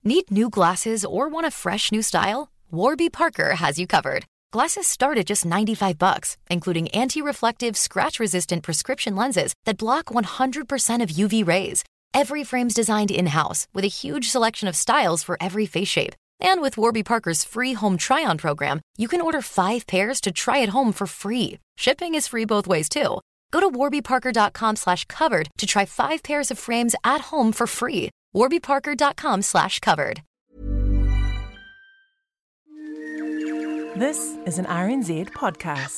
Need new glasses or want a fresh new style? Warby Parker has you covered. Glasses start at just $95, including anti-reflective, scratch-resistant prescription lenses that block 100% of UV rays. Every frame's designed in-house with a huge selection of styles for every face shape. And with Warby Parker's free home try-on program, you can order 5 pairs to try at home for free. Shipping is free both ways, too. Go to warbyparker.com/covered to try 5 pairs of frames at home for free. warbyparker.com/covered. This is an RNZ podcast.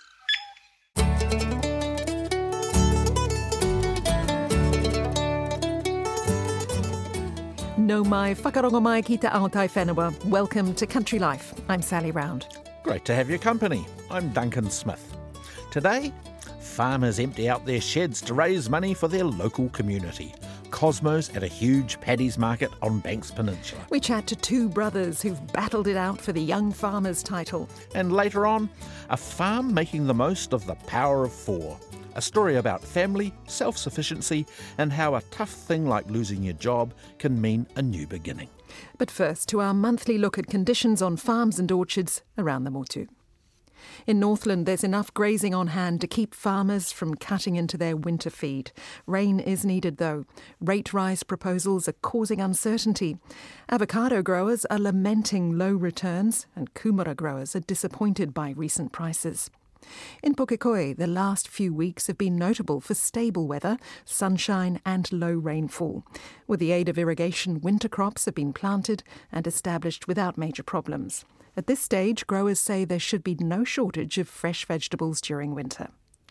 No mai whakarongo mai ki te aotai whenua. Welcome to Country Life. I'm Sally Round. Great to have your company. I'm Duncan Smith. Today, farmers empty out their sheds to raise money for their local community. Cosmos at a huge paddies market on Banks Peninsula. We chat to 2 brothers who've battled it out for the Young Farmers title. And later on, a farm making the most of the power of 4. A story about family, self-sufficiency, and how a tough thing like losing your job can mean a new beginning. But first, to our monthly look at conditions on farms and orchards around the Motu. In Northland, there's enough grazing on hand to keep farmers from cutting into their winter feed. Rain is needed, though. Rate rise proposals are causing uncertainty. Avocado growers are lamenting low returns, and kumara growers are disappointed by recent prices. In Pukekohe, the last few weeks have been notable for stable weather, sunshine and low rainfall. With the aid of irrigation, winter crops have been planted and established without major problems. At this stage, growers say there should be no shortage of fresh vegetables during winter.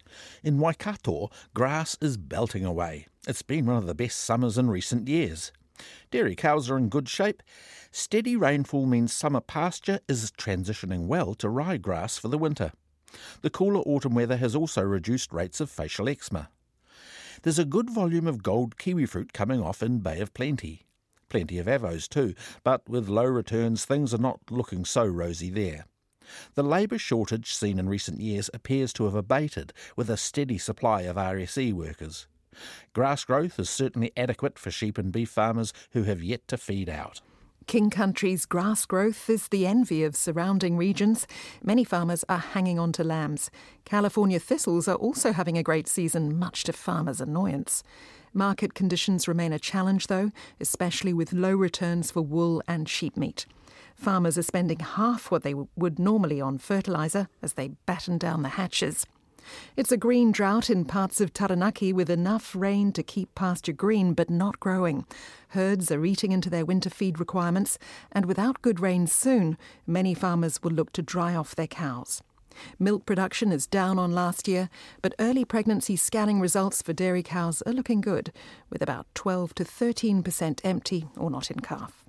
In Waikato, grass is belting away. It's been one of the best summers in recent years. Dairy cows are in good shape. Steady rainfall means summer pasture is transitioning well to ryegrass for the winter. The cooler autumn weather has also reduced rates of facial eczema. There's a good volume of gold kiwi fruit coming off in Bay of Plenty. Plenty of avos too, but with low returns things are not looking so rosy there. The labour shortage seen in recent years appears to have abated with a steady supply of RSE workers. Grass growth is certainly adequate for sheep and beef farmers who have yet to feed out. King Country's grass growth is the envy of surrounding regions. Many farmers are hanging on to lambs. California thistles are also having a great season, much to farmers' annoyance. Market conditions remain a challenge, though, especially with low returns for wool and sheep meat. Farmers are spending half what they would normally on fertiliser as they batten down the hatches. It's a green drought in parts of Taranaki with enough rain to keep pasture green but not growing. Herds are eating into their winter feed requirements, and without good rain soon, many farmers will look to dry off their cows. Milk production is down on last year, but early pregnancy scanning results for dairy cows are looking good, with about 12 to 13% empty or not in calf.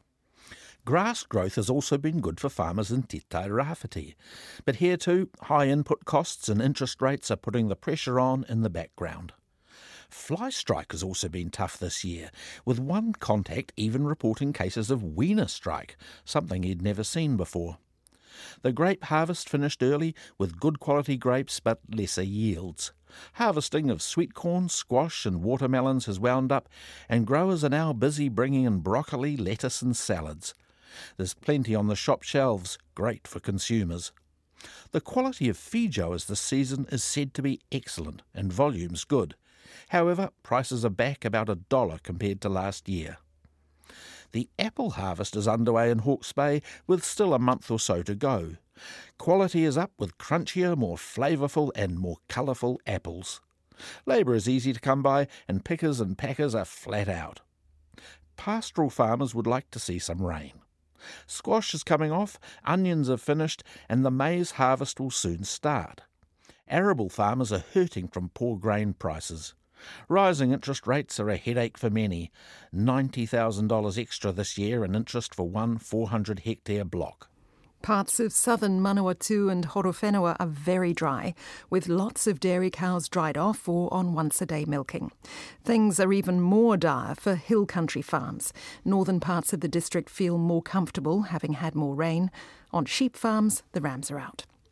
Grass growth has also been good for farmers in Te Tai Rāwhiti. But here too, high input costs and interest rates are putting the pressure on in the background. Fly strike has also been tough this year, with one contact even reporting cases of weaner strike, something he'd never seen before. The grape harvest finished early with good quality grapes but lesser yields. Harvesting of sweet corn, squash and watermelons has wound up, and growers are now busy bringing in broccoli, lettuce and salads. There's plenty on the shop shelves, great for consumers. The quality of fijoas this season is said to be excellent and volumes good. However, prices are back about $1 compared to last year. The apple harvest is underway in Hawke's Bay with still a month or so to go. Quality is up with crunchier, more flavourful and more colourful apples. Labour is easy to come by and pickers and packers are flat out. Pastoral farmers would like to see some rain. Squash is coming off, onions are finished and the maize harvest will soon start. Arable farmers are hurting from poor grain prices. Rising interest rates are a headache for many. $90,000 extra this year in interest for one 400-hectare block. Parts of southern Manawatu and Horowhenua are very dry, with lots of dairy cows dried off or on once-a-day milking. Things are even more dire for hill country farms. Northern parts of the district feel more comfortable, having had more rain. On sheep farms, the rams are out.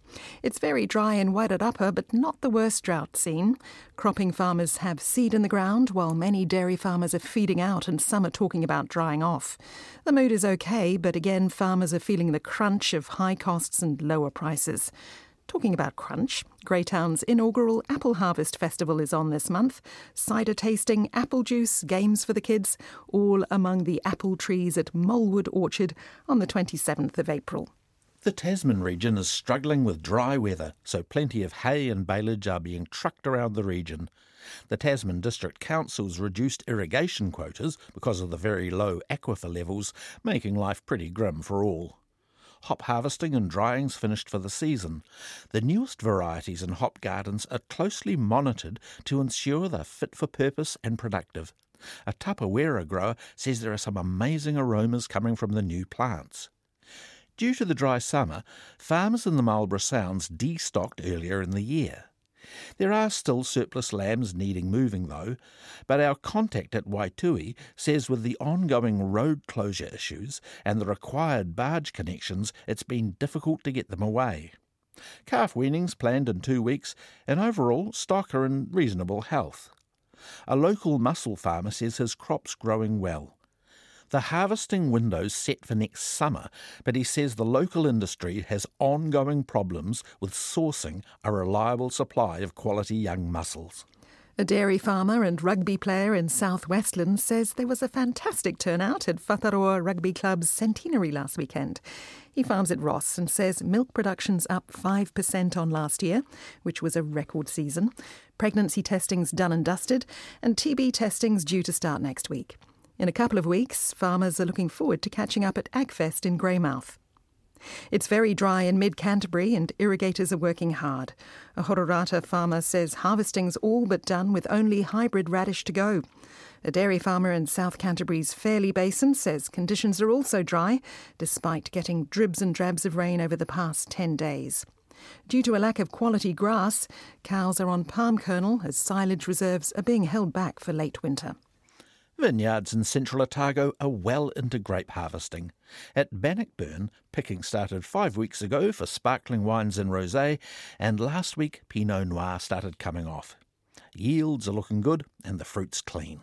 It's very dry in Wairarapa, but not the worst drought seen. Cropping farmers have seed in the ground, while many dairy farmers are feeding out and some are talking about drying off. The mood is okay, but again, farmers are feeling the crunch of high costs and lower prices. Talking about crunch, Greytown's inaugural Apple Harvest Festival is on this month. Cider tasting, apple juice, games for the kids, all among the apple trees at Molewood Orchard on the 27th of April. The Tasman region is struggling with dry weather, so plenty of hay and baleage are being trucked around the region. The Tasman District Council's reduced irrigation quotas because of the very low aquifer levels, making life pretty grim for all. Hop harvesting and drying's finished for the season. The newest varieties in hop gardens are closely monitored to ensure they're fit for purpose and productive. A Tapawera grower says there are some amazing aromas coming from the new plants. Due to the dry summer, farmers in the Marlborough Sounds destocked earlier in the year. There are still surplus lambs needing moving though, but our contact at Waitui says with the ongoing road closure issues and the required barge connections, it's been difficult to get them away. Calf weanings planned in 2 weeks, and overall stock are in reasonable health. A local mussel farmer says his crop's growing well. The harvesting window's set for next summer, but he says the local industry has ongoing problems with sourcing a reliable supply of quality young mussels. A dairy farmer and rugby player in South Westland says there was a fantastic turnout at Whataroa Rugby Club's centenary last weekend. He farms at Ross and says milk production's up 5% on last year, which was a record season. Pregnancy testing's done and dusted, and TB testing's due to start next week. In a couple of weeks, farmers are looking forward to catching up at Agfest in Greymouth. It's very dry in mid-Canterbury and irrigators are working hard. A Hororata farmer says harvesting's all but done with only hybrid radish to go. A dairy farmer in South Canterbury's Fairlie Basin says conditions are also dry, despite getting dribs and drabs of rain over the past 10 days. Due to a lack of quality grass, cows are on palm kernel as silage reserves are being held back for late winter. Vineyards in central Otago are well into grape harvesting. At Bannockburn, picking started 5 weeks ago for sparkling wines and rosé, and last week Pinot Noir started coming off. Yields are looking good and the fruit's clean.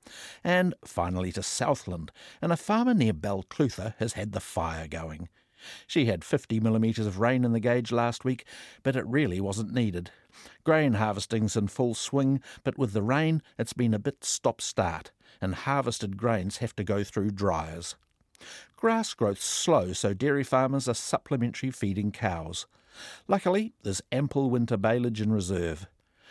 And finally to Southland, and a farmer near Balclutha has had the fire going. She had 50 millimetres of rain in the gauge last week, but it really wasn't needed. Grain harvesting's in full swing, but with the rain it's been a bit stop-start, and harvested grains have to go through dryers. Grass growth's slow, so dairy farmers are supplementary feeding cows. Luckily, there's ample winter baleage in reserve.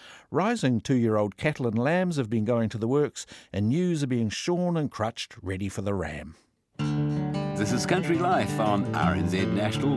Rising 2-year-old cattle and lambs have been going to the works, and ewes are being shorn and crutched ready for the ram. This is Country Life on RNZ National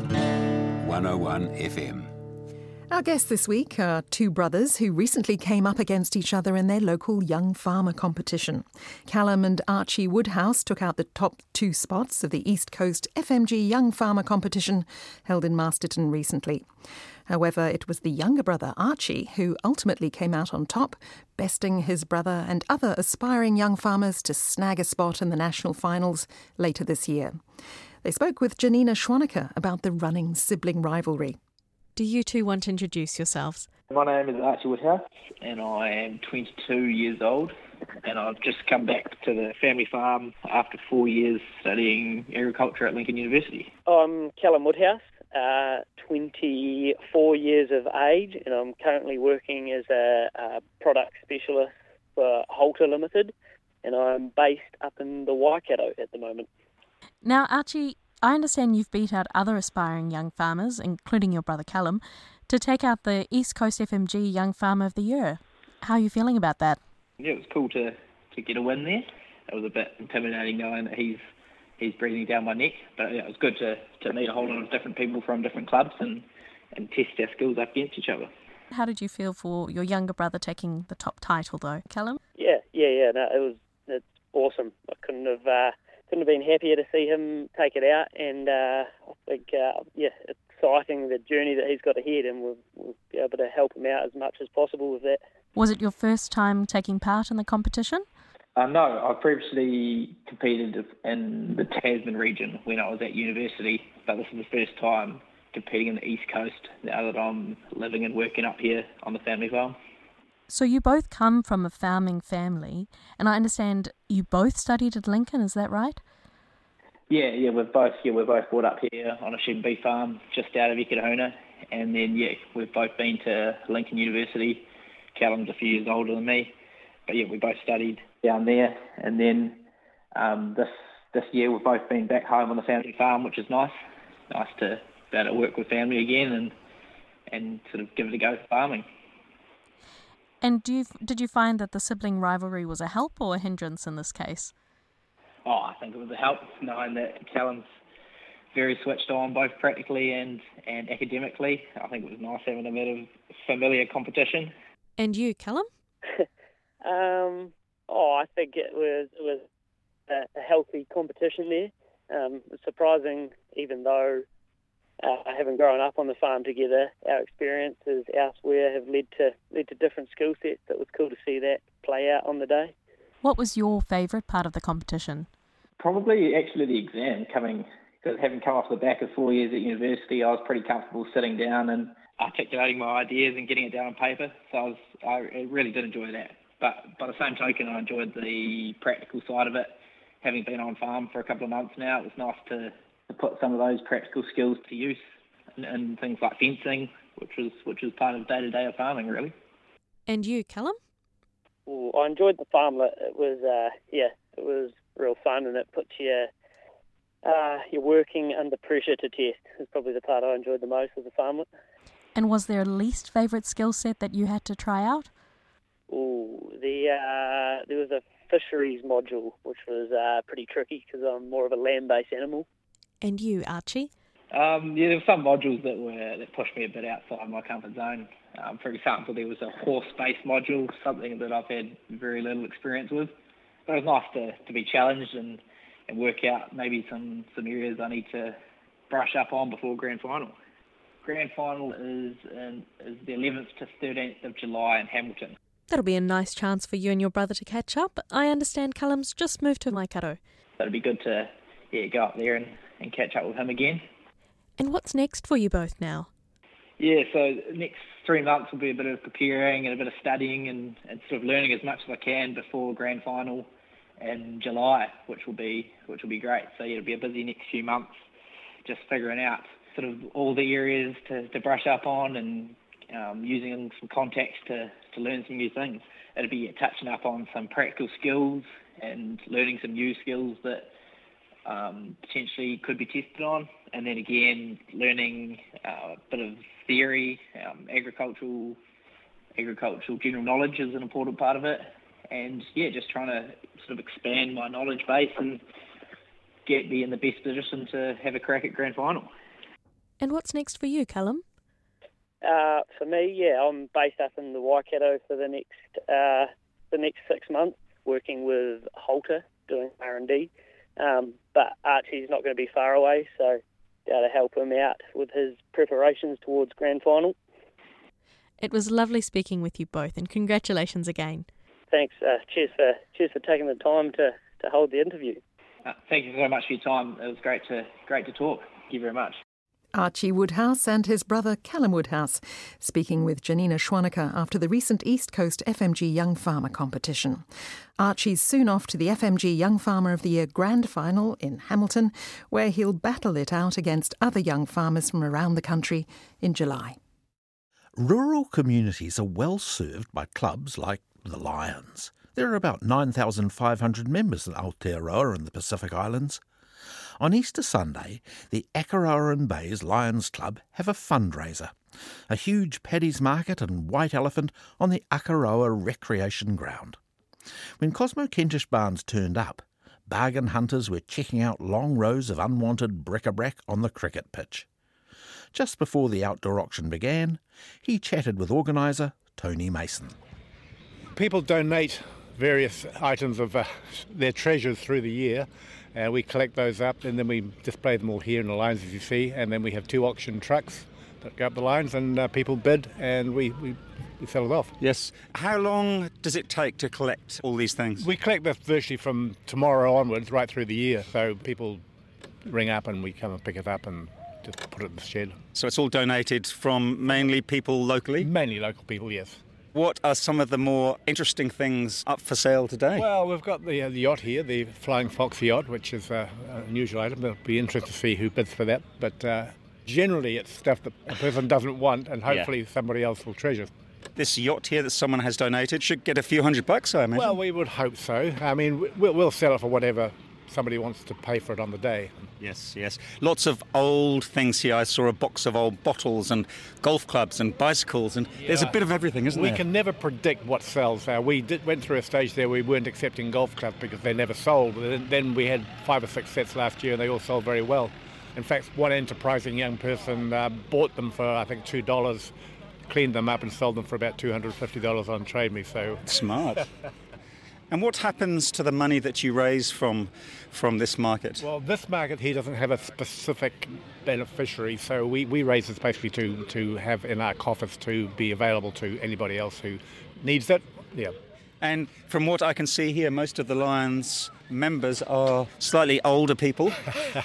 101 FM. Our guests this week are two brothers who recently came up against each other in their local young farmer competition. Callum and Archie Woodhouse took out the top 2 spots of the East Coast FMG Young Farmer competition held in Masterton recently. However, it was the younger brother, Archie, who ultimately came out on top, besting his brother and other aspiring young farmers to snag a spot in the national finals later this year. They spoke with Janina Schwanecker about the running sibling rivalry. Do you two want to introduce yourselves? My name is Archie Woodhouse and I am 22 years old, and I've just come back to the family farm after 4 years studying agriculture at Lincoln University. I'm Callum Woodhouse, 24 years of age, and I'm currently working as a product specialist for Halter Limited, and I'm based up in the Waikato at the moment. Now, Archie, I understand you've beat out other aspiring young farmers, including your brother Callum, to take out the East Coast FMG Young Farmer of the Year. How are you feeling about that? Yeah, it was cool to get a win there. It was a bit intimidating knowing that he's breathing down my neck, but yeah, it was good to meet a whole lot of different people from different clubs and test our skills up against each other. How did you feel for your younger brother taking the top title, though, Callum? Yeah. No, it's awesome. I couldn't have been happier to see him take it out, and I think, it's exciting the journey that he's got ahead, and we'll be able to help him out as much as possible with that. Was it your first time taking part in the competition? No, I previously competed in the Tasman region when I was at university, but this is the first time competing in the East Coast now that I'm living and working up here on the family farm. So you both come from a farming family, and I understand you both studied at Lincoln, is that right? Yeah, we're both brought up here on a sheep and beef farm just out of Eketahuna, and then we've both been to Lincoln University. Callum's a few years older than me, but we both studied down there, and then this year we've both been back home on the family farm, which is nice to be able to work with family again and sort of give it a go for farming. And did you find that the sibling rivalry was a help or a hindrance in this case? Oh, I think it was a help, knowing that Callum's very switched on, both practically and academically. I think it was nice having a bit of familiar competition. And you, Callum? I think it was a healthy competition there. It's surprising, even though having grown up on the farm together, our experiences elsewhere have led to different skill sets. It was cool to see that play out on the day. What was your favourite part of the competition? Probably actually the exam, because having come off the back of 4 years at university, I was pretty comfortable sitting down and articulating my ideas and getting it down on paper. So I really did enjoy that. But by the same token, I enjoyed the practical side of it. Having been on farm for a couple of months now, it was nice to put some of those practical skills to use in things like fencing, which was part of day-to-day of farming, really. And you, Callum? Well, I enjoyed the farmlet. It was real fun, and it puts your working under pressure to test. It's probably the part I enjoyed the most of the farmlet. And was there a least favourite skill set that you had to try out? There was a fisheries module, which was pretty tricky because I'm more of a land-based animal. And you, Archie? There were some modules that pushed me a bit outside my comfort zone. For example, there was a horse-based module, something that I've had very little experience with. But it was nice to be challenged and work out maybe some areas I need to brush up on before Grand Final. Grand Final is the 11th to 13th of July in Hamilton. That'll be a nice chance for you and your brother to catch up. I understand Callum's just moved to Waikato. It'd be good to go up there and catch up with him again. And what's next for you both now? Yeah, so the next 3 months will be a bit of preparing and a bit of studying and sort of learning as much as I can before Grand Final in July, which will be great. So it'll be a busy next few months, just figuring out sort of all the areas to brush up on and using some contacts to learn some new things. It'll be touching up on some practical skills and learning some new skills that potentially could be tested on, and then again learning a bit of theory, agricultural general knowledge is an important part of it, and just trying to sort of expand my knowledge base and be in the best position to have a crack at Grand Final. And what's next for you, Callum? For me, I'm based up in the Waikato for the next 6 months, working with Halter doing R&D. But Archie's not going to be far away, so be able to help him out with his preparations towards Grand Final. It was lovely speaking with you both, and congratulations again. Thanks. Cheers for taking the time to hold the interview. Thank you so much for your time. It was great to talk. Thank you very much. Archie Woodhouse and his brother Callum Woodhouse speaking with Janina Schwannecker after the recent East Coast FMG Young Farmer competition. Archie's soon off to the FMG Young Farmer of the Year Grand Final in Hamilton, where he'll battle it out against other young farmers from around the country in July. Rural communities are well served by clubs like the Lions. There are about 9,500 members in Aotearoa and the Pacific Islands. On Easter Sunday, the Akaroa Bays Lions Club have a fundraiser, a huge paddy's market and white elephant on the Akaroa Recreation Ground. When Cosmo Kentish Barnes turned up, bargain hunters were checking out long rows of unwanted bric-a-brac on the cricket pitch. Just before the outdoor auction began, he chatted with organiser Tony Mason. People donate various items of their treasures through the year. We collect those up and then we display them all here in the lines, as you see, and then we have 2 auction trucks that go up the lines and people bid and we sell it off. Yes. How long does it take to collect all these things? We collect this virtually from tomorrow onwards right through the year, so people ring up and we come and pick it up and just put it in the shed. So it's all donated from mainly people locally? Mainly local people, yes. What are some of the more interesting things up for sale today? Well, we've got the yacht here, the Flying Fox yacht, which is an unusual item. It'll be interesting to see who bids for that. But generally it's stuff that a person doesn't want and hopefully somebody else will treasure. This yacht here that someone has donated should get a few $100, I imagine. Well, we would hope so. I mean, we'll sell it for whatever somebody wants to pay for it on the day. Yes, yes. Lots of old things here. I saw a box of old bottles and golf clubs and bicycles, and there's a bit of everything, isn't there? We can never predict what sells. We went through a stage there where we weren't accepting golf clubs because they never sold. Then we had 5 or 6 sets last year and they all sold very well. In fact, one enterprising young person bought them for, I think, $2, cleaned them up and sold them for about $250 on Trade Me. So smart. And what happens to the money that you raise from this market? Well, this market here doesn't have a specific beneficiary, so we raise this basically to have in our coffers to be available to anybody else who needs it. Yeah. And from what I can see here, most of the Lions members are slightly older people.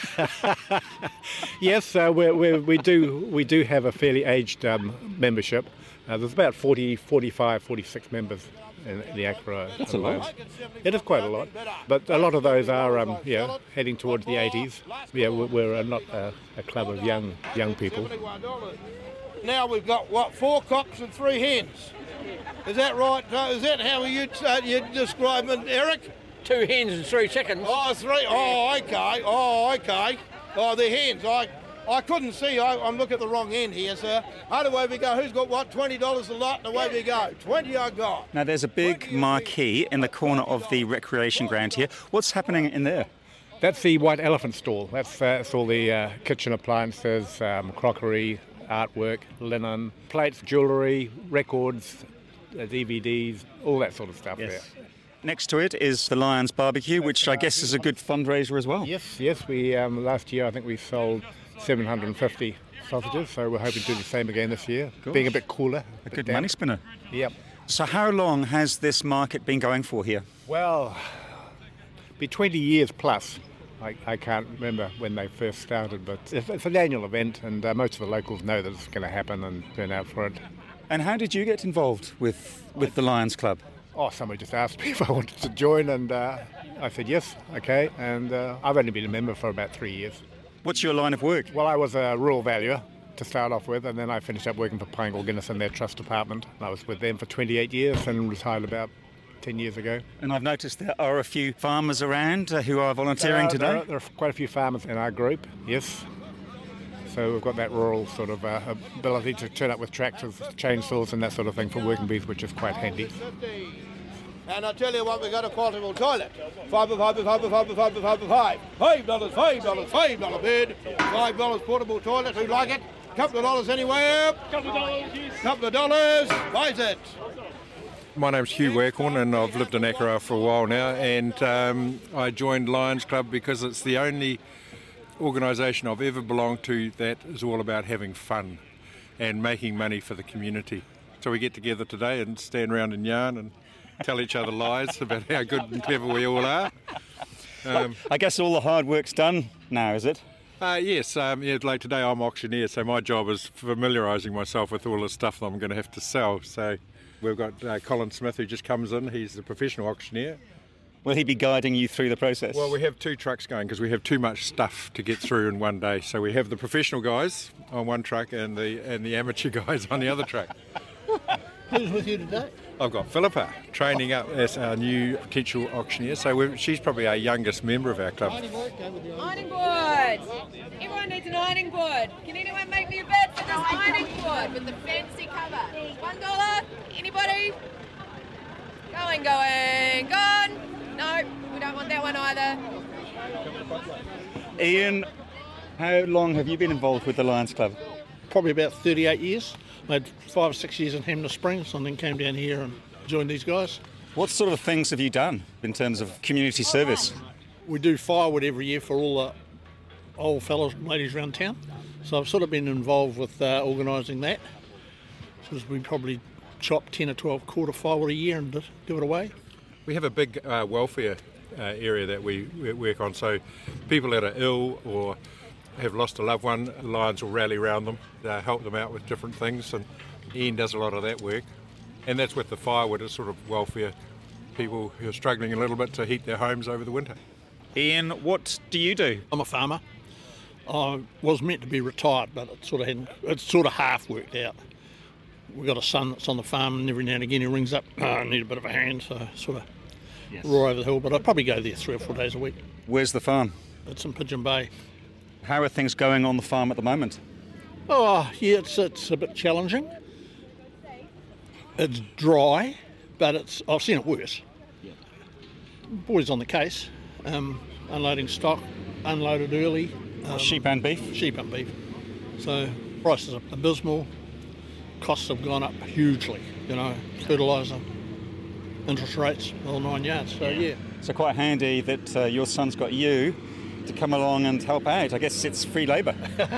Yes, we do have a fairly aged membership. There's about 40, 45, 46 members in the Akara. That's a lot. It is quite a lot, but a lot of those are heading towards the 80s. Yeah, we're not a club of young people. Now we've got 4 cocks and 3 hens. Is that right? Is that how you'd describe it, Eric? 2 hens and 3 chickens. Oh, 3. Oh, okay. Oh, the hens. I couldn't see. I'm looking at the wrong end here, sir. Away we go. Who's got what? $20 a lot, and away we go. 20 I got. Now, there's a big marquee in the corner of the recreation ground here. What's happening in there? That's the White Elephant stall. That's all the kitchen appliances, crockery, artwork, linen, plates, jewellery, records, DVDs, all that sort of stuff there. Next to it is the Lions Barbecue, which I guess is a good fundraiser as well. Yes. We last year I think we sold 750 sausages, so we're hoping to do the same again this year. Gosh. Being a bit cooler. A good money spinner. Yep. So how long has this market been going for here? Well, be 20 years plus. I can't remember when they first started, but it's an annual event, and most of the locals know that it's going to happen and turn out for it. And how did you get involved with the Lions Club? Oh, somebody just asked me if I wanted to join, and I said yes, okay, and I've only been a member for about 3 years. What's your line of work? Well, I was a rural valuer to start off with, and then I finished up working for Pinegal Guinness in their trust department. I was with them for 28 years and retired about 10 years ago. And I've noticed there are a few farmers around who are volunteering today. There are quite a few farmers in our group, yes. So we've got that rural sort of ability to turn up with tractors, chainsaws and that sort of thing for working bees, which is quite handy. And I tell you what, we got a portable toilet. $5 bid. $5 portable toilet. Who like it? Couple of dollars anywhere. Couple of dollars. Buys it. My name's Hugh Waghorn and I've lived in Akara for a while now, and I joined Lions Club because it's the only organisation I've ever belonged to that is all about having fun and making money for the community. So we get together today and stand around and yarn and tell each other lies about how good and clever we all are. I guess all the hard work's done now, is it? Yes. Like today I'm auctioneer, so my job is familiarising myself with all the stuff that I'm going to have to sell. So we've got Colin Smith who just comes in. He's the professional auctioneer. Will he be guiding you through the process? Well, we have 2 trucks going because we have too much stuff to get through in one day. So we have the professional guys on one truck and the amateur guys on the other truck. Who's with you today? I've got Philippa training up as our new potential auctioneer. So she's probably our youngest member of our club. Ironing board! Everyone needs an ironing board. Can anyone make me a bid for this ironing board with the fancy cover? $1? Anybody? Gone. No, we don't want that one either. Ian, how long have you been involved with the Lions Club? Probably about 38 years. I had 5 or 6 years in Hamner Springs and then came down here and joined these guys. What sort of things have you done in terms of community service? We do firewood every year for all the old fellows and ladies around town. So I've sort of been involved with organising that. So we probably chop 10 or 12 quarter firewood a year and give it away. We have a big welfare area that we work on, so people that are ill or have lost a loved one, Lions will rally around them, help them out with different things, and Ian does a lot of that work. And that's with the firewood, it's sort of welfare people who are struggling a little bit to heat their homes over the winter. Ian, what do you do? I'm a farmer. I was meant to be retired, but it's sort of half worked out. We've got a son that's on the farm, and every now and again he rings up, I need a bit of a hand, so I sort of roar over the hill, but I probably go there 3 or 4 days a week. Where's the farm? It's in Pigeon Bay. How are things going on the farm at the moment? Oh, yeah, it's a bit challenging. It's dry, but I've seen it worse. Boys on the case, unloading stock, unloaded early. Sheep and beef? Sheep and beef. So prices are abysmal. Costs have gone up hugely, fertiliser, interest rates, all 9 yards. So, yeah. So quite handy that your son's got you to come along and help out. I guess it's free labour.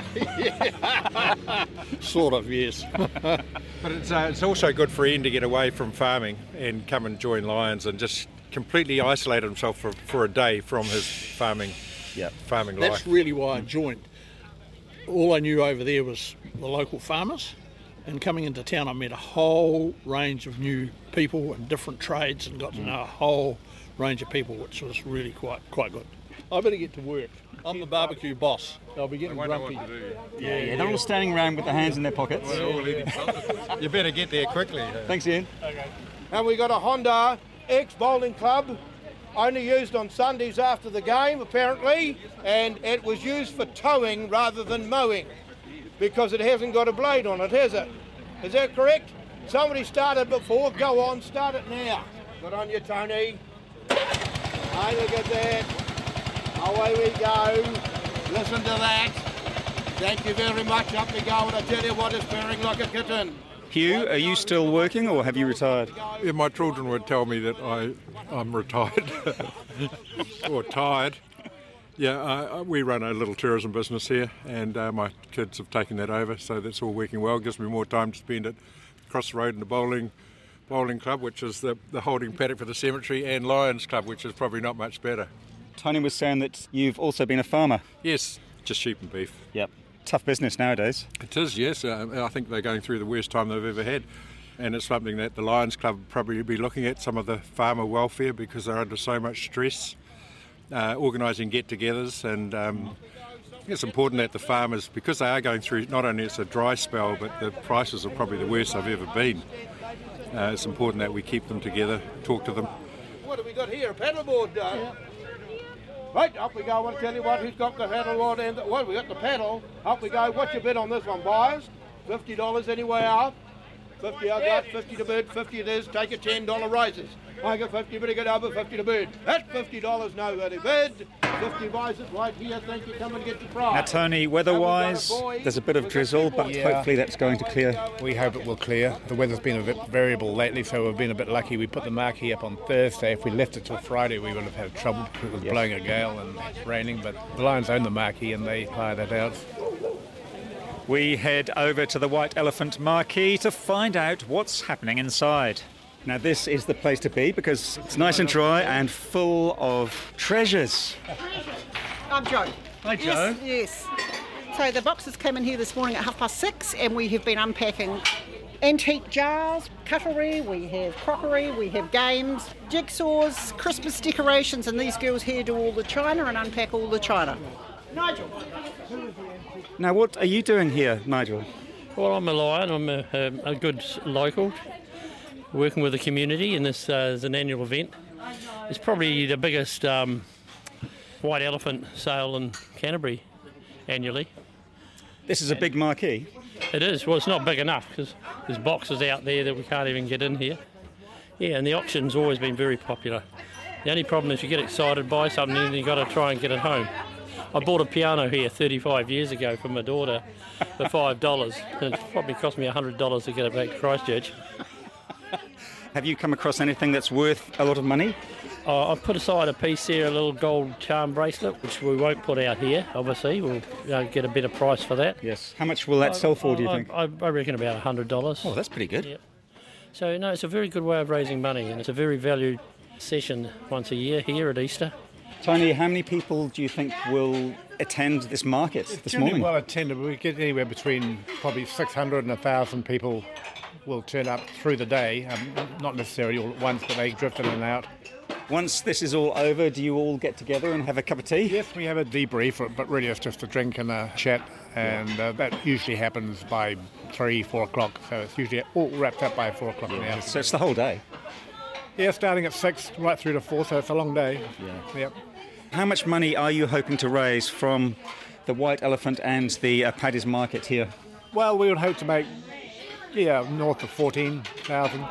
Sort of, yes. But it's also good for Ian to get away from farming and come and join Lions and just completely isolate himself for a day from his farming life. That's really why I joined. All I knew over there was the local farmers, and coming into town I met a whole range of new people and different trades and got to know a whole range of people, which was really quite good. I better get to work. I'm the barbecue boss. I'll be getting grumpy. Yeah, they're all standing around with their hands in their pockets. You better get there quickly. Thanks, Ian. Okay. And we got a Honda X bowling club, only used on Sundays after the game apparently, and it was used for towing rather than mowing because it hasn't got a blade on it, has it? Is that correct? Somebody started before, go on, start it now. Good on you, Tony. Hey, look at that. Away we go. Listen to that. Thank you very much. Up we go, and I tell you what, it's purring like a kitten. Hugh, are you still working or have you retired? Yeah, my children would tell me that I'm retired or tired. Yeah, we run a little tourism business here, and my kids have taken that over, so that's all working well. It gives me more time to spend it across the road in the bowling club, which is the holding paddock for the cemetery, and Lions Club, which is probably not much better. Tony was saying that you've also been a farmer. Yes, just sheep and beef. Yep. Tough business nowadays. It is, yes. I think they're going through the worst time they've ever had. And it's something that the Lions Club will probably be looking at, some of the farmer welfare, because they're under so much stress, organising get-togethers. And I think it's important that the farmers, because they are going through, not only it's a dry spell, but the prices are probably the worst they've ever been. It's important that we keep them together, talk to them. What have we got here? A paddleboard. Right, up we go. I want to tell you what, who's got the paddleboard and we got the paddle. Up we go. What's your bid on this one, boys? $50 anyway up. 50 I got, 50 to bid, 50 it is. Take a $10 raises. I got 50, but I get over 50 to bid. That's $50 nobody bid. 50 buys it right here. Thank you. Come and get your prize. Now, Tony, weather-wise, there's a bit of drizzle, but hopefully that's going to clear. We hope it will clear. The weather's been a bit variable lately, so we've been a bit lucky. We put the marquee up on Thursday. If we left it till Friday, we would have had trouble. It was blowing a gale and raining, but the Lions own the marquee and they hire that out. We head over to the White Elephant Marquee to find out what's happening inside. Now, this is the place to be because it's nice and dry and full of treasures. I'm Jo. Hi, Jo. Yes. So the boxes came in here this morning at 6:30 and we have been unpacking antique jars, cutlery, we have crockery, we have games, jigsaws, Christmas decorations, and these girls here do all the china and unpack all the china. Nigel. Now, what are you doing here, Nigel? Well, I'm a Lion. I'm a good local, working with the community, and this is an annual event. It's probably the biggest white elephant sale in Canterbury annually. This is a big marquee? It is. Well, it's not big enough because there's boxes out there that we can't even get in here. Yeah, and the auction's always been very popular. The only problem is you get excited by something and you've got to try and get it home. I bought a piano here 35 years ago for my daughter for $5, and it probably cost me $100 to get it back to Christchurch. Have you come across anything that's worth a lot of money? I've put aside a piece here, a little gold charm bracelet, which we won't put out here, obviously. We'll get a better price for that. Yes. How much will that sell for, do you think? I reckon about $100. Oh, that's pretty good. Yep. So, no, it's a very good way of raising money, and it's a very valued session once a year here at Easter. Tony, how many people do you think will attend this market this morning? Well attended. We get anywhere between probably 600 and 1,000 people will turn up through the day. Not necessarily all at once, but they drift in and out. Once this is all over, do you all get together and have a cup of tea? Yes, we have a debrief, but really it's just a drink and a chat, and that usually happens by 3, 4 o'clock, so it's usually all wrapped up by 4 o'clock now. So it's the whole day? Yeah, starting at 6 right through to 4, so it's a long day. Yeah. Yep. How much money are you hoping to raise from the White Elephant and the Paddy's Market here? Well, we would hope to make, north of 14,000.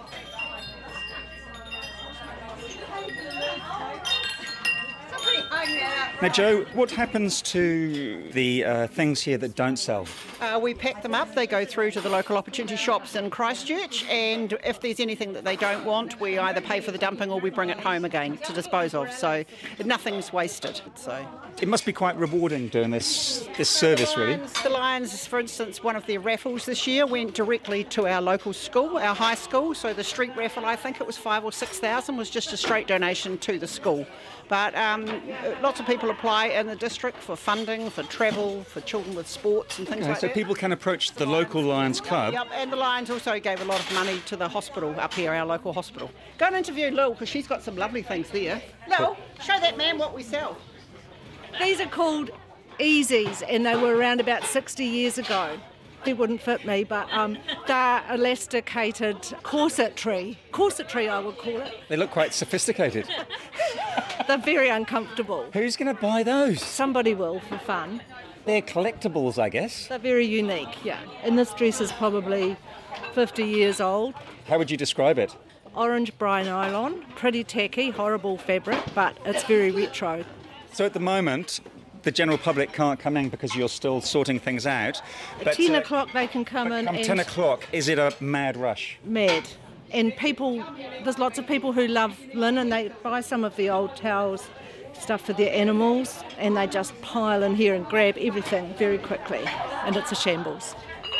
Now, Joe, what happens to the things here that don't sell? We pack them up. They go through to the local opportunity shops in Christchurch, and if there's anything that they don't want, we either pay for the dumping or we bring it home again to dispose of. So nothing's wasted. So it must be quite rewarding doing this service, really. The Lions, for instance, one of their raffles this year went directly to our local school, our high school. So the street raffle, I think it was 5,000 or 6,000, was just a straight donation to the school. But lots of people apply in the district for funding, for travel, for children with sports and things like that. So people can approach the local Lions Club. Yep, and the Lions also gave a lot of money to the hospital up here, our local hospital. Go and interview Lil, because she's got some lovely things there. Lil, show that man what we sell. These are called Easies, and they were around about 60 years ago. They wouldn't fit me, but they're elasticated corsetry. Corsetry, I would call it. They look quite sophisticated. They're very uncomfortable. Who's going to buy those? Somebody will, for fun. They're collectibles, I guess. They're very unique, yeah. And this dress is probably 50 years old. How would you describe it? Orange bri nylon, pretty tacky, horrible fabric, but it's very retro. So at the moment, the general public can't come in because you're still sorting things out. At 10 o'clock they can come in. Come 10 o'clock, is it a mad rush? Mad. And there's lots of people who love linen. They buy some of the old towels, stuff for their animals, and they just pile in here and grab everything very quickly. And it's a shambles.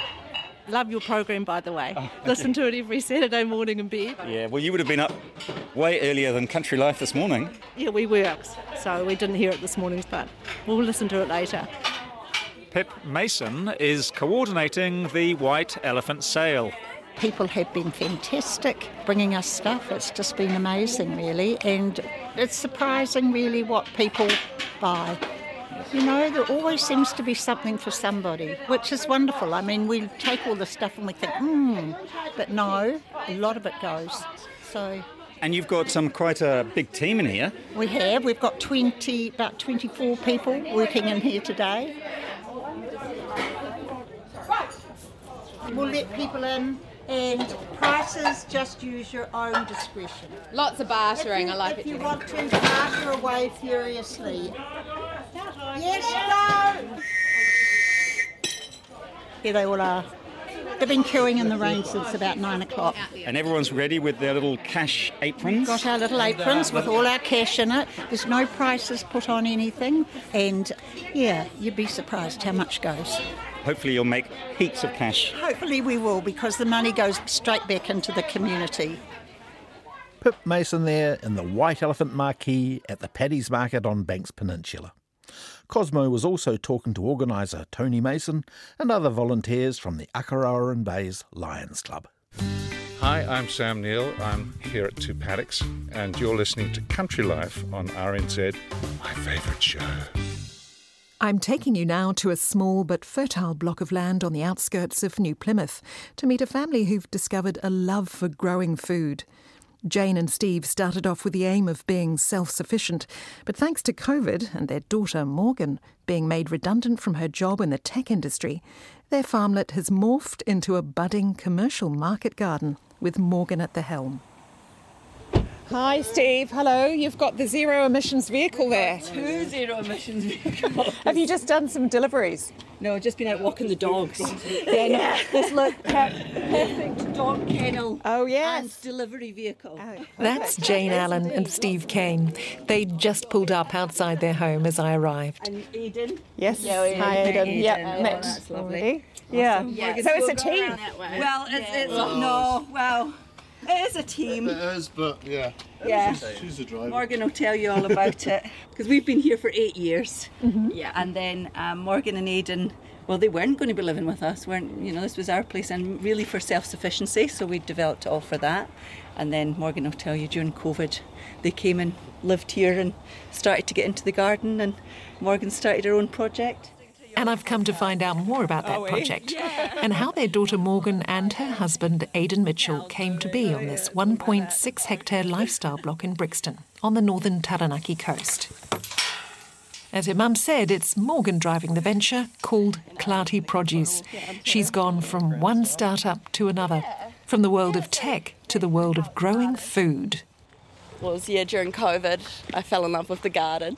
Love your program, by the way. Listen to it every Saturday morning in bed. Yeah, well, you would have been up way earlier than Country Life this morning. Yeah, we were, so we didn't hear it this morning, but we'll listen to it later. Pip Mason is coordinating the White Elephant sale. People have been fantastic bringing us stuff. It's just been amazing, really, and it's surprising, really, what people buy. You know, there always seems to be something for somebody, which is wonderful. I mean, we take all the stuff and we think, but no, a lot of it goes. So. And you've got quite a big team in here. We've got about 24 people working in here today. We'll let people in, and prices, just use your own discretion. Lots of bartering, I like it. If you want to, barter away furiously. Yes, no! Here they all are. They've been queuing in the rain since about 9 o'clock. And everyone's ready with their little cash aprons? We've got our little aprons with all our cash in it. There's no prices put on anything. And, yeah, you'd be surprised how much goes. Hopefully you'll make heaps of cash. Hopefully we will, because the money goes straight back into the community. Pip Mason there in the White Elephant marquee at the Paddy's Market on Banks Peninsula. Cosmo was also talking to organiser Tony Mason and other volunteers from the Akaroa Bays Lions Club. Hi, I'm Sam Neill. I'm here at Two Paddocks, and you're listening to Country Life on RNZ, my favourite show. I'm taking you now to a small but fertile block of land on the outskirts of New Plymouth to meet a family who've discovered a love for growing food. Jane and Steve started off with the aim of being self-sufficient, but thanks to COVID and their daughter Morgan being made redundant from her job in the tech industry, their farmlet has morphed into a budding commercial market garden with Morgan at the helm. Hi Steve, hello. You've got the zero emissions vehicle there. 2 zero emissions vehicles. Have you just done some deliveries? No, I've just been out walking the dogs. Yeah. This perfect dog kennel. Oh yes. And delivery vehicle. Oh. That's Jane Allen and Steve Kane. They just pulled up outside their home as I arrived. And Aidan. Yes. Yeah, hi Aidan. Yep. Oh, that's lovely. Yeah. Awesome. So it's a team. Well, it's no. Well. It is a team. It is, but yeah. Yeah. She's the driver. Morgan will tell you all about it because we've been here for 8 years. Mm-hmm. Yeah, and then Morgan and Aidan, well, they weren't going to be living with us. This was our place, and really for self-sufficiency. So we developed it all for that. And then Morgan will tell you during COVID, they came and lived here and started to get into the garden. And Morgan started her own project. And I've come to find out more about that project and how their daughter Morgan and her husband Aidan Mitchell came to be on this 1.6 hectare lifestyle block in Brixton on the northern Taranaki coast. As her mum said, it's Morgan driving the venture called Clarty Produce. She's gone from one startup to another, from the world of tech to the world of growing food. During COVID, I fell in love with the garden.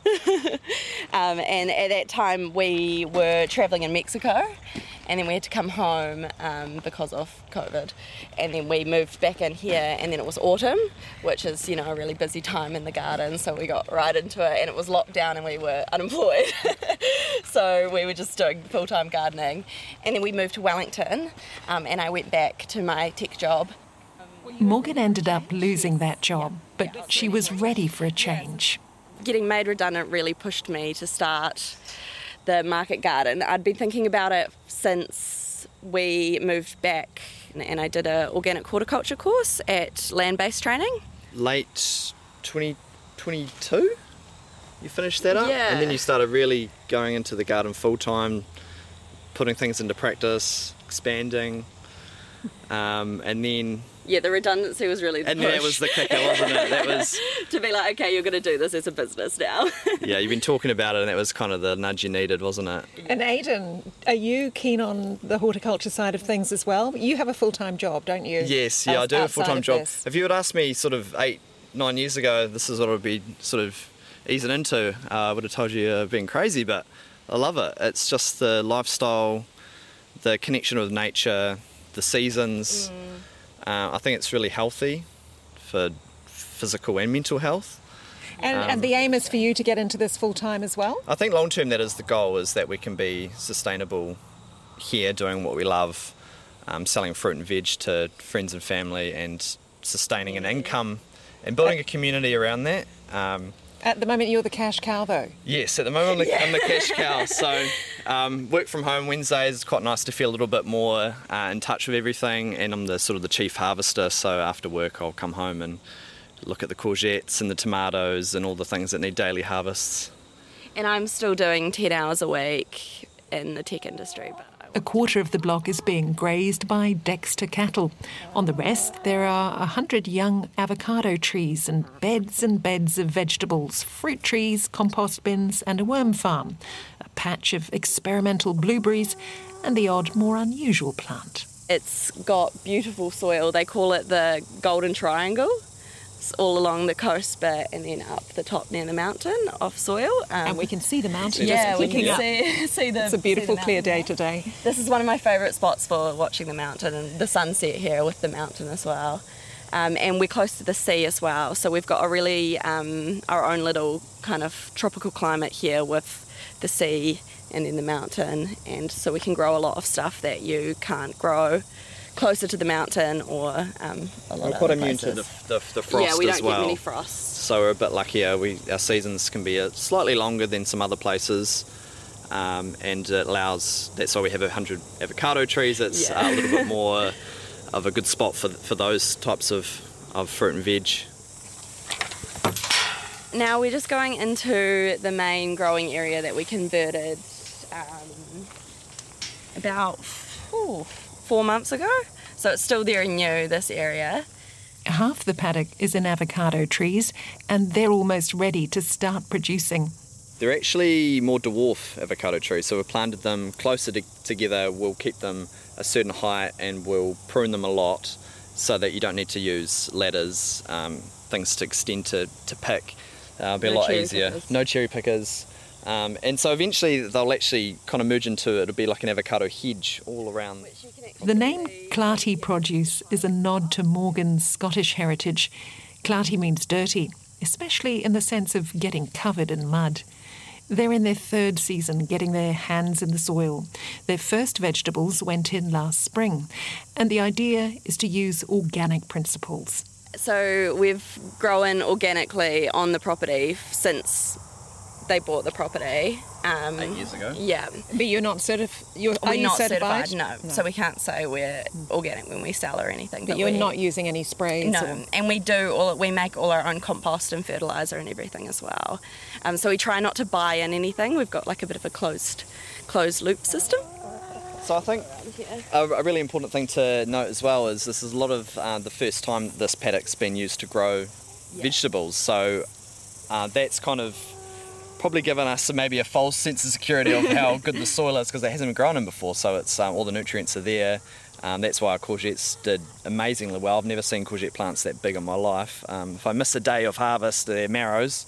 And at that time, we were travelling in Mexico, and then we had to come home because of COVID. And then we moved back in here, and then it was autumn, which is, a really busy time in the garden. So we got right into it, and it was lockdown, and we were unemployed. So we were just doing full-time gardening. And then we moved to Wellington, and I went back to my tech job. Morgan ended up losing that job, but she was ready for a change. Getting made redundant really pushed me to start the market garden. I'd been thinking about it since we moved back, and I did an organic horticulture course at Land-Based Training. Late 2022, you finished that up? Yeah. And then you started really going into the garden full-time, putting things into practice, expanding, and then... Yeah, the redundancy was really the and push. that was the kicker, wasn't it? That was to be like, okay, you're going to do this as a business now. Yeah, you've been talking about it, and that was kind of the nudge you needed, wasn't it? And Aidan, are you keen on the horticulture side of things as well? You have a full-time job, don't you? Yes, yeah, I do have a full-time job. If you had asked me sort of 8-9 years ago, this is what I would be sort of easing into, I would have told you I've been crazy, but I love it. It's just the lifestyle, the connection with nature, the seasons. I think it's really healthy for physical and mental health. And the aim is for you to get into this full-time as well? I think long-term that is the goal, is that we can be sustainable here doing what we love, selling fruit and veg to friends and family and sustaining an income and building a community around that. At the moment you're the cash cow though? Yes, at the moment I'm the cash cow. So work from home Wednesdays, it's quite nice to feel a little bit more in touch with everything, and I'm the sort of the chief harvester, so after work I'll come home and look at the courgettes and the tomatoes and all the things that need daily harvests. And I'm still doing 10 hours a week in the tech industry. But A quarter of the block is being grazed by Dexter cattle. On the rest, there are 100 young avocado trees and beds of vegetables, fruit trees, compost bins and a worm farm, a patch of experimental blueberries and the odd, more unusual plant. It's got beautiful soil. They call it the Golden Triangle. It's all along the coast, and then up the top near the mountain of soil. And we can see the mountain. Yeah, we can see the. It's a beautiful clear day today. This is one of my favourite spots for watching the mountain, and the sunset here with the mountain as well. And we're close to the sea as well, so we've got a really our own little kind of tropical climate here with the sea and then the mountain, and so we can grow a lot of stuff that you can't grow closer to the mountain or a lot we're of quite other immune places. to the frost as well. Yeah, we don't well. get many frosts. So we're a bit luckier. Our seasons can be slightly longer than some other places, and it allows. That's why we have 100 avocado trees. It's a little bit more of a good spot for those types of fruit and veg. Now we're just going into the main growing area that we converted about 4 months ago. So it's still very new, this area. Half the paddock is in avocado trees and they're almost ready to start producing. They're actually more dwarf avocado trees, so we've planted them closer together. We'll keep them a certain height and we'll prune them a lot so that you don't need to use ladders, things to extend to pick. It'll be a lot easier. No cherry pickers. And so eventually they'll actually kind of merge into, it'll be like an avocado hedge all around. The name Clarty Produce is a nod to Morgan's Scottish heritage. Clarty means dirty, especially in the sense of getting covered in mud. They're in their third season getting their hands in the soil. Their first vegetables went in last spring, and the idea is to use organic principles. So we've grown organically on the property since they bought the property. 8 years ago. Yeah. But you're not We're not certified? No. So we can't say we're organic when we sell or anything. But you're not using any sprays? No. And we make all our own compost and fertiliser and everything as well. So we try not to buy in anything. We've got like a bit of a closed loop system. So I think a really important thing to note as well is this is a lot of the first time this paddock's been used to grow vegetables. So that's kind of probably given us maybe a false sense of security of how good the soil is because it hasn't been grown in before. So it's all the nutrients are there. That's why our courgettes did amazingly well. I've never seen courgette plants that big in my life. If I miss a day of harvest, they're marrows.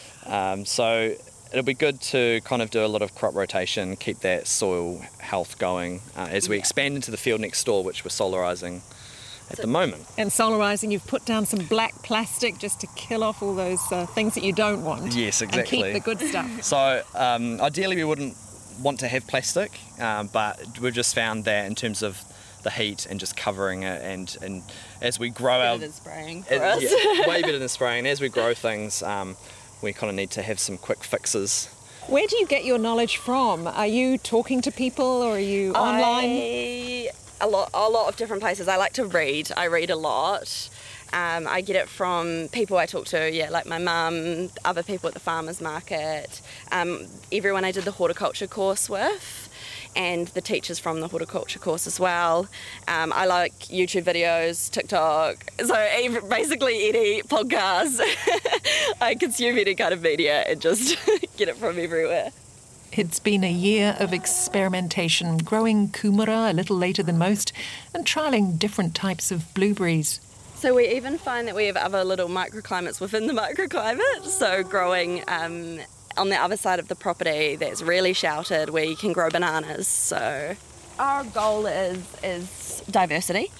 So it'll be good to kind of do a lot of crop rotation, keep that soil health going as we expand into the field next door, which we're solarising at the moment. And solarising, you've put down some black plastic just to kill off all those things that you don't want. Yes, exactly. And keep the good stuff. So ideally we wouldn't want to have plastic, but we've just found that in terms of the heat and just covering it and as we grow better than spraying for us. Yeah, way better than spraying. As we grow things, we kind of need to have some quick fixes. Where do you get your knowledge from? Are you talking to people or are you online? A lot of different places. I like to read. I read a lot. I get it from people I talk to, like my mum, other people at the farmers market, everyone I did the horticulture course with, and the teachers from the horticulture course as well. I like YouTube videos, TikTok, so basically any podcast. I consume any kind of media and just get it from everywhere. It's been a year of experimentation, growing kumara a little later than most and trialling different types of blueberries. So we even find that we have other little microclimates within the microclimate, so growing on the other side of the property that's really sheltered where you can grow bananas. So our goal is diversity.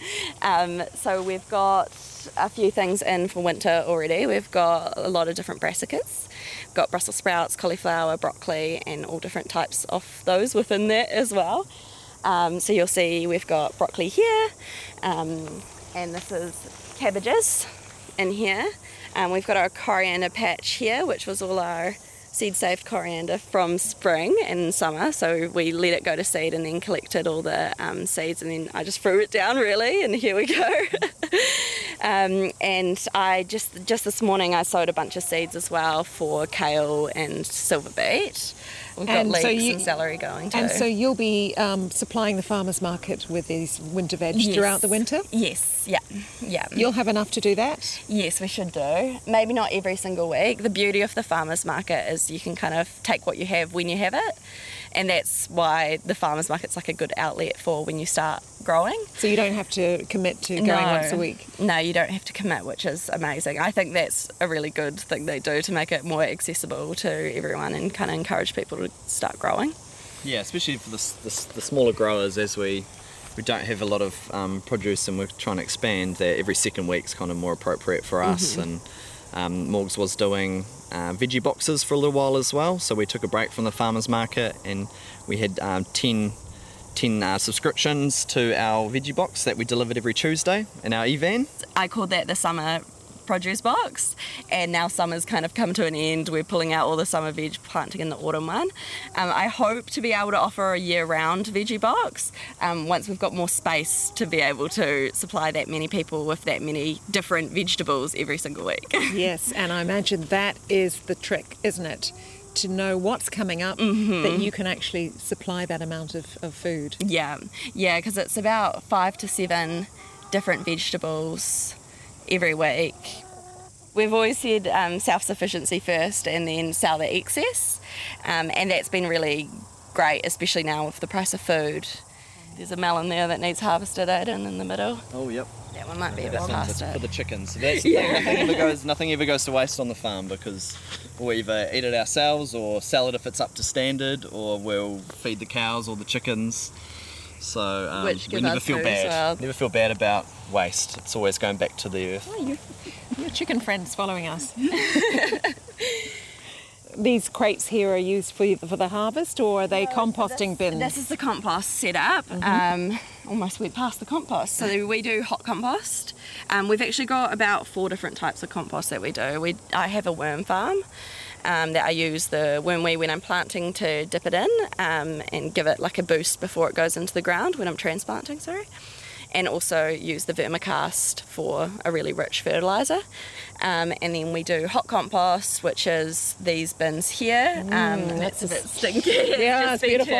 So we've got a few things in for winter already. We've got a lot of different brassicas. We've got Brussels sprouts, cauliflower, broccoli, and all different types of those within there as well. So you'll see we've got broccoli here, and this is cabbages in here. We've got our coriander patch here, which was all our seed-saved coriander from spring and summer. So we let it go to seed and then collected all the seeds, and then I just threw it down really, and here we go. And I just this morning I sowed a bunch of seeds as well for kale and silver beet. We've got leeks and celery going too. And so you'll be supplying the farmers market with these winter veg throughout the winter? Yes, yeah. You'll have enough to do that? Yes, we should do. Maybe not every single week. The beauty of the farmers market is you can kind of take what you have when you have it. And that's why the farmers market's like a good outlet for when you start growing. So you don't have to commit to going once a week? No, you don't have to commit, which is amazing. I think that's a really good thing they do to make it more accessible to everyone and kind of encourage people to start growing. Yeah, especially for the smaller growers, as we don't have a lot of produce and we're trying to expand, that every second week's kind of more appropriate for us. And Morgs was doing veggie boxes for a little while as well, so we took a break from the farmers market and we had 10 subscriptions to our veggie box that we delivered every Tuesday in our e-van. I called that the summer produce box, and now summer's kind of come to an end. We're pulling out all the summer veg, planting in the autumn one. I hope to be able to offer a year-round veggie box once we've got more space to be able to supply that many people with that many different vegetables every single week. Yes, and I imagine that is the trick, isn't it? To know what's coming up, that you can actually supply that amount of food. Yeah, because it's about 5 to 7 different vegetables every week. We've always said self-sufficiency first and then sell the excess, and that's been really great, especially now with the price of food. There's a melon there that needs harvested in the middle. Oh, yep. That one might be a bit past it. For the chickens. So that's the thing, nothing ever goes to waste on the farm, because we'll either eat it ourselves or sell it if it's up to standard, or we'll feed the cows or the chickens. So we never feel bad. Well. Never feel bad about waste. It's always going back to the earth. Oh, your chicken friend's following us. The these crates here are used for the harvest, or are they composting bins? This is the compost setup. Almost went past the compost. So we do hot compost. We've actually got about 4 different types of compost that we do. I have a worm farm that I use the wormwee when I'm planting to dip it in and give it like a boost before it goes into the ground when I'm transplanting, and also use the vermicast for a really rich fertiliser. And then we do hot compost, which is these bins here. It's a bit stinky. Yeah, it's beautiful.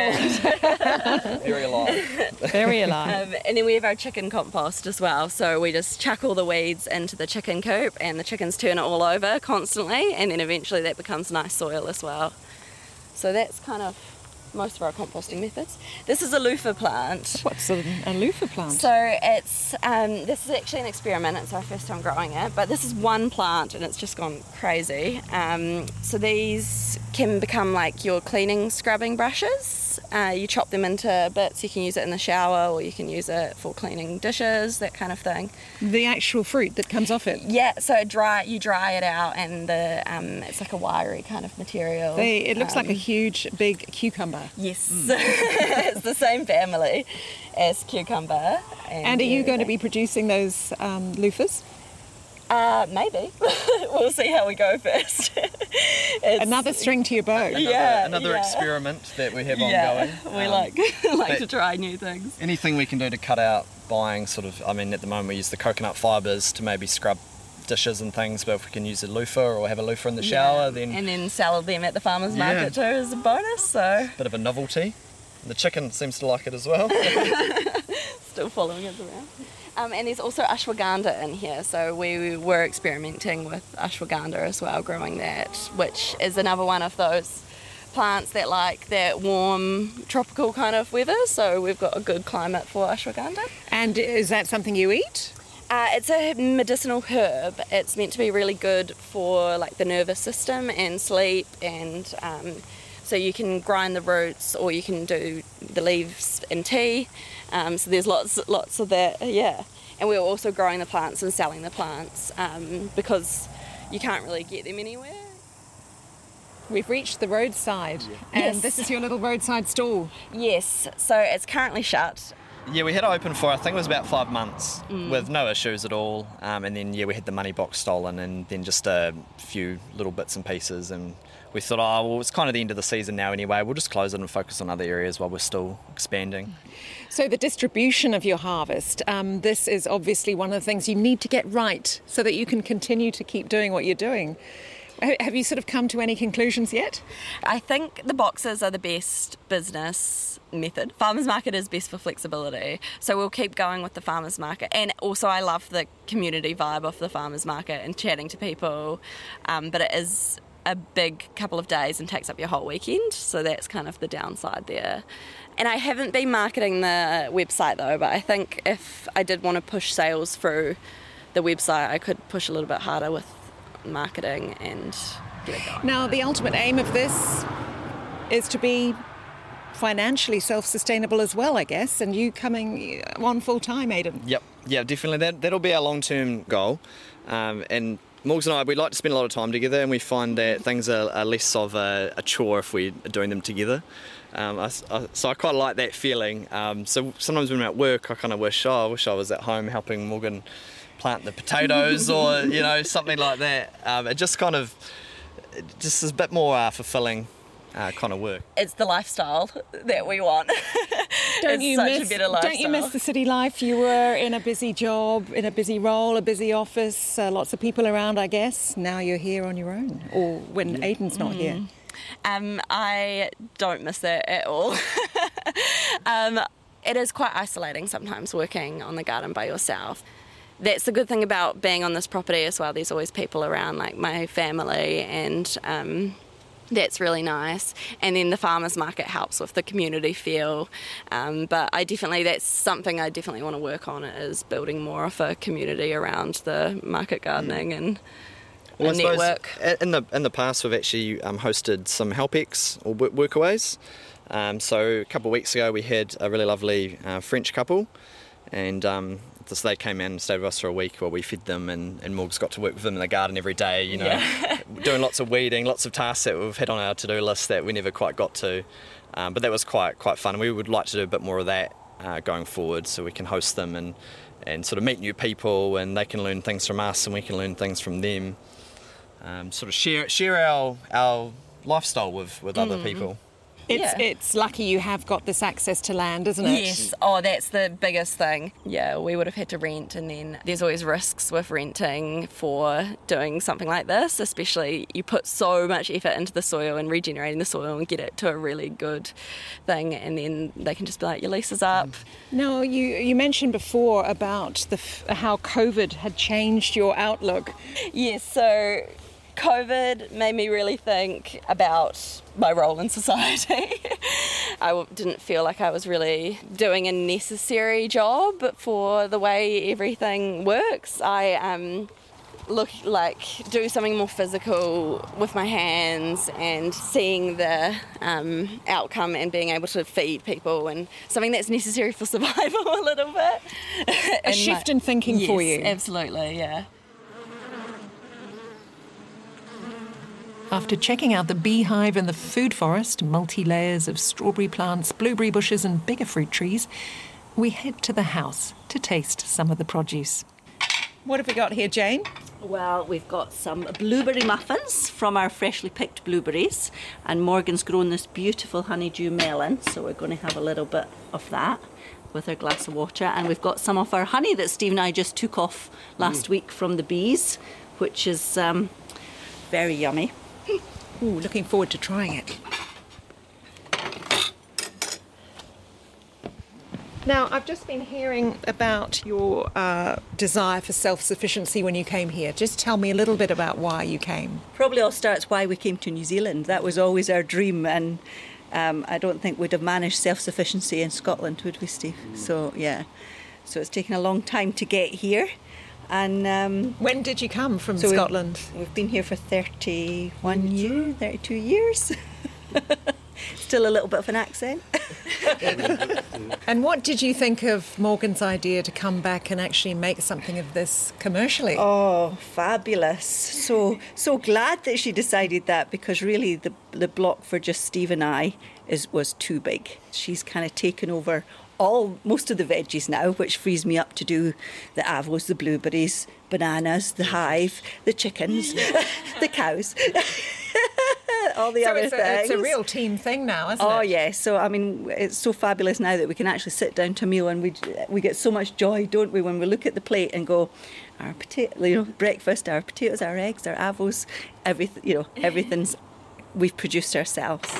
Very alive. Very alive. And then we have our chicken compost as well. So we just chuck all the weeds into the chicken coop and the chickens turn it all over constantly, and then eventually that becomes nice soil as well. So that's kind of most of our composting methods. This is a loofah plant. What's a loofah plant? So it's this is actually an experiment. It's our first time growing it, but this is one plant and it's just gone crazy. So these can become like your cleaning scrubbing brushes. You chop them into bits. You can use it in the shower, or you can use it for cleaning dishes, that kind of thing. The actual fruit that comes off it? Yeah, so you dry it out, and it's like a wiry kind of material. It looks like a huge, big cucumber. Yes, it's the same family as cucumber. And are you going to be producing those loofahs? Maybe. We'll see how we go first. Another string to your bow. Another experiment that we have ongoing. We like to try new things. Anything we can do to cut out buying at the moment we use the coconut fibres to maybe scrub dishes and things, but if we can use a loofah or have a loofah in the shower, then... And then sell them at the farmer's market too as a bonus, so... Bit of a novelty. The chicken seems to like it as well. Still following us around. And there's also ashwagandha in here, so we were experimenting with ashwagandha as well, growing that, which is another one of those plants that like that warm tropical kind of weather, so we've got a good climate for ashwagandha. And is that something you eat? It's a medicinal herb. It's meant to be really good for like the nervous system and sleep, and so you can grind the roots or you can do the leaves in tea. So there's lots of that, yeah. And we're also growing the plants and selling the plants because you can't really get them anywhere. We've reached the roadside, and this is your little roadside stall. Yes, so it's currently shut. Yeah, we had it open for, I think it was about 5 months, with no issues at all. And then, we had the money box stolen and then just a few little bits and pieces. And we thought, it's kind of the end of the season now anyway. We'll just close it and focus on other areas while we're still expanding. So the distribution of your harvest, this is obviously one of the things you need to get right so that you can continue to keep doing what you're doing. Have you sort of come to any conclusions yet? I think the boxes are the best business method. Farmers market is best for flexibility, so we'll keep going with the farmers market. And also I love the community vibe of the farmers market and chatting to people, but it is a big couple of days and takes up your whole weekend, so that's kind of the downside there. And I haven't been marketing the website though, but I think if I did want to push sales through the website, I could push a little bit harder with marketing and get it going. Now, the ultimate aim of this is to be financially self-sustainable as well, I guess, and you coming on full-time, Aidan. Yep, definitely. That'll be our long-term goal. And Morgs and I, we like to spend a lot of time together, and we find that things are less of a chore if we're doing them together. So I quite like that feeling. So sometimes when I'm at work, I kind of wish I was at home helping Morgan plant the potatoes or something like that. It just is a bit more fulfilling kind of work. It's the lifestyle that we want. Don't you miss the city life? You were in a busy job, in a busy role, a busy office, lots of people around, I guess. Now you're here on your own, or when Aidan's not here. I don't miss that at all. It is quite isolating sometimes working on the garden by yourself. That's the good thing about being on this property as well. There's always people around, like my family, and that's really nice. And then the farmers market helps with the community feel. But that's something I definitely want to work on, is building more of a community around the market gardening and a network. In the past, we've actually hosted some Helpex or workaways. So a couple of weeks ago, we had a really lovely French couple, and So they came in and stayed with us for a week while we fed them, and Morg's got to work with them in the garden every day, you know, doing lots of weeding, lots of tasks that we've had on our to-do list that we never quite got to. But that was quite fun, and we would like to do a bit more of that going forward, so we can host them and sort of meet new people, and they can learn things from us and we can learn things from them. Sort of share our lifestyle with other people. It's lucky you have got this access to land, isn't it? Yes. Oh, that's the biggest thing. Yeah, we would have had to rent, and then there's always risks with renting for doing something like this, especially you put so much effort into the soil and regenerating the soil and get it to a really good thing, and then they can just be like, your lease is up. Now, you mentioned before about how COVID had changed your outlook. Yes, so COVID made me really think about my role in society. I didn't feel like I was really doing a necessary job for the way everything works. I do something more physical with my hands and seeing the outcome and being able to feed people, and something that's necessary for survival a little bit. A shift in thinking for you. Yes, absolutely, yeah. After checking out the beehive and the food forest, multi-layers of strawberry plants, blueberry bushes and bigger fruit trees, we head to the house to taste some of the produce. What have we got here, Jane? Well, we've got some blueberry muffins from our freshly picked blueberries, and Morgan's grown this beautiful honeydew melon, so we're going to have a little bit of that with our glass of water. And we've got some of our honey that Steve and I just took off last week from the bees, which is very yummy. Ooh, looking forward to trying it. Now, I've just been hearing about your desire for self-sufficiency when you came here. Just tell me a little bit about why you came. Probably all starts why we came to New Zealand. That was always our dream, and I don't think we'd have managed self-sufficiency in Scotland, would we, Steve? So, yeah. So it's taken a long time to get here. And when did you come from Scotland? We've been here for 32 years. Still a little bit of an accent. And what did you think of Morgan's idea to come back and actually make something of this commercially? Oh, fabulous. So glad that she decided that, because really the block for just Steve and I was too big. She's kind of taken over most of the veggies now, which frees me up to do the avos, the blueberries, bananas, the hive, the chickens, the cows, all the other things. It's a real team thing now, isn't it? Oh, yeah. So, I mean, it's so fabulous now that we can actually sit down to a meal, and we get so much joy, don't we, when we look at the plate and go, our breakfast, our potatoes, our eggs, our avos, everything's we've produced ourselves.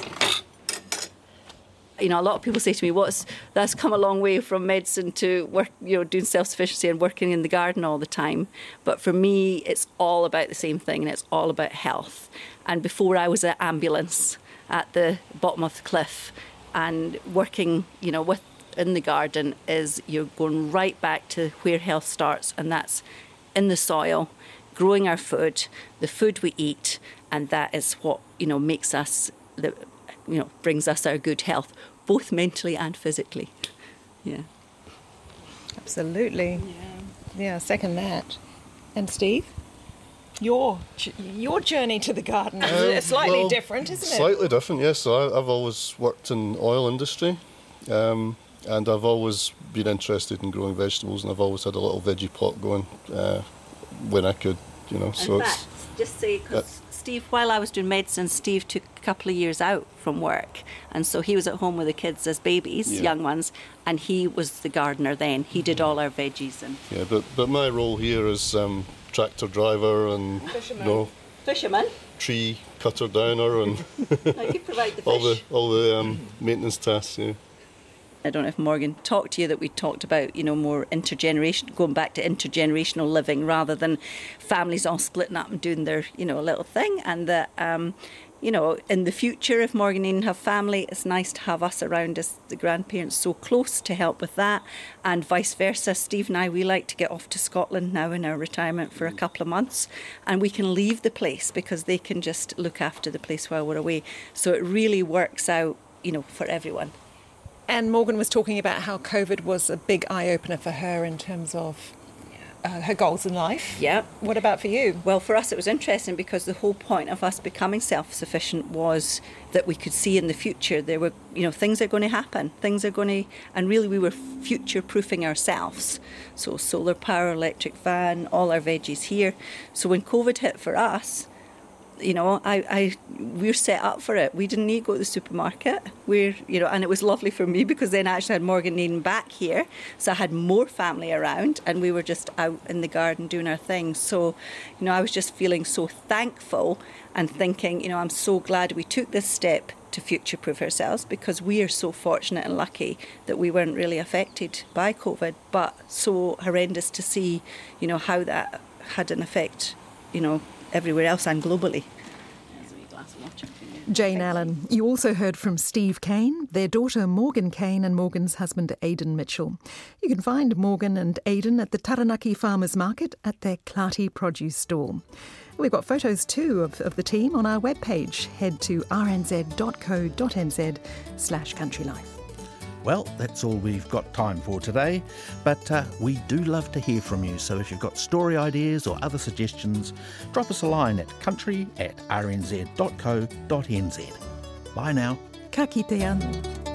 You know, a lot of people say to me, that's come a long way from medicine to work, doing self-sufficiency and working in the garden all the time. But for me, it's all about the same thing, and it's all about health. And before I was an ambulance at the bottom of the cliff, and working, in the garden is you're going right back to where health starts, and that's in the soil, growing our food, the food we eat, and that is what, makes us brings us our good health, both mentally and physically. Yeah. Absolutely. Yeah, second that. And Steve, your journey to the garden is slightly different, isn't it? Slightly different, yes. So I've always worked in oil industry, and I've always been interested in growing vegetables, and I've always had a little veggie pot going when I could, In fact, just say, because Steve, while I was doing medicine, Steve took a couple of years out from work, and so he was at home with the kids as babies, young ones, and he was the gardener then. He did all our veggies. But my role here is tractor driver and fisherman, tree cutter downer, and you provide the fish. all the maintenance tasks. Yeah. I don't know if Morgan talked to you that we talked about, more going back to intergenerational living rather than families all splitting up and doing their, little thing. And that, in the future, if Morgan didn't have family, it's nice to have us around as the grandparents so close to help with that. And vice versa, Steve and I, we like to get off to Scotland now in our retirement for a couple of months, and we can leave the place because they can just look after the place while we're away. So it really works out, for everyone. And Morgan was talking about how COVID was a big eye-opener for her in terms of her goals in life. Yep. What about for you? Well, for us it was interesting because the whole point of us becoming self-sufficient was that we could see in the future there were, things are going to happen. And really we were future-proofing ourselves. So solar power, electric van, all our veggies here. So when COVID hit for us, we're set up for it. We didn't need to go to the supermarket. And it was lovely for me because then I actually had Morgan and Eden back here. So I had more family around and we were just out in the garden doing our thing. So, I was just feeling so thankful and thinking, I'm so glad we took this step to future-proof ourselves because we are so fortunate and lucky that we weren't really affected by COVID, but so horrendous to see, how that had an effect, everywhere else and globally. Jane Allen. You also heard from Steve Kane, their daughter Morgan Kane and Morgan's husband Aidan Mitchell. You can find Morgan and Aidan at the Taranaki Farmers Market at their Clarty produce store. We've got photos too of the team on our webpage. Head to rnz.co.nz/countrylife. Well, that's all we've got time for today, but we do love to hear from you, so if you've got story ideas or other suggestions, drop us a line at country@rnz.co.nz. Bye now. Ka kite anō.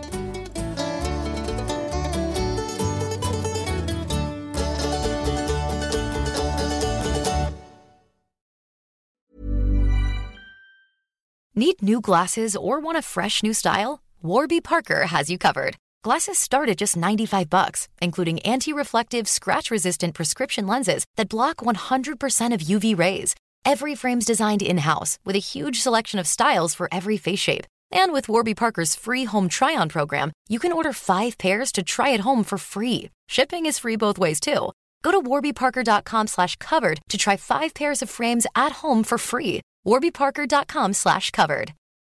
Need new glasses or want a fresh new style? Warby Parker has you covered. Glasses start at just $95, including anti-reflective, scratch-resistant prescription lenses that block 100% of UV rays. Every frame's designed in-house with a huge selection of styles for every face shape. And with Warby Parker's free home try-on program, you can order 5 pairs to try at home for free. Shipping is free both ways, too. Go to warbyparker.com/covered to try 5 pairs of frames at home for free. warbyparker.com/covered.